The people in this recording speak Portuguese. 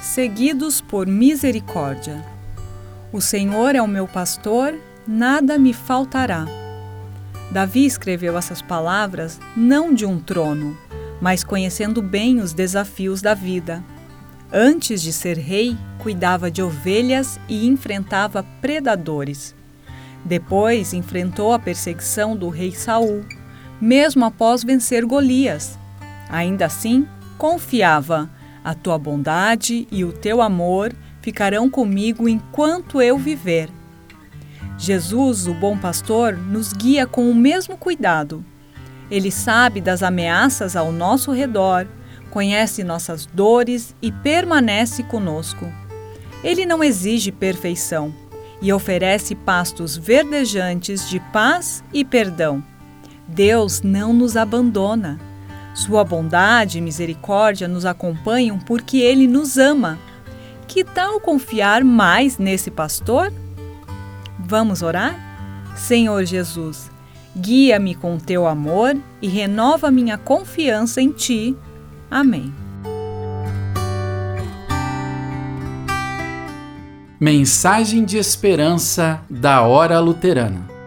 seguidos por misericórdia. O Senhor é o meu pastor, nada me faltará. Davi escreveu essas palavras não de um trono, mas conhecendo bem os desafios da vida. Antes de ser rei, cuidava de ovelhas e enfrentava predadores. Depois enfrentou a perseguição do rei Saul, mesmo após vencer Golias. Ainda assim, confiava: a tua bondade e o teu amor ficarão comigo enquanto eu viver. Jesus, o bom pastor, nos guia com o mesmo cuidado. Ele sabe das ameaças ao nosso redor, conhece nossas dores e permanece conosco. Ele não exige perfeição e oferece pastos verdejantes de paz e perdão. Deus não nos abandona. Sua bondade e misericórdia nos acompanham porque Ele nos ama. Que tal confiar mais nesse pastor? Vamos orar? Senhor Jesus, guia-me com teu amor e renova minha confiança em Ti. Amém. Mensagem de esperança da Hora Luterana.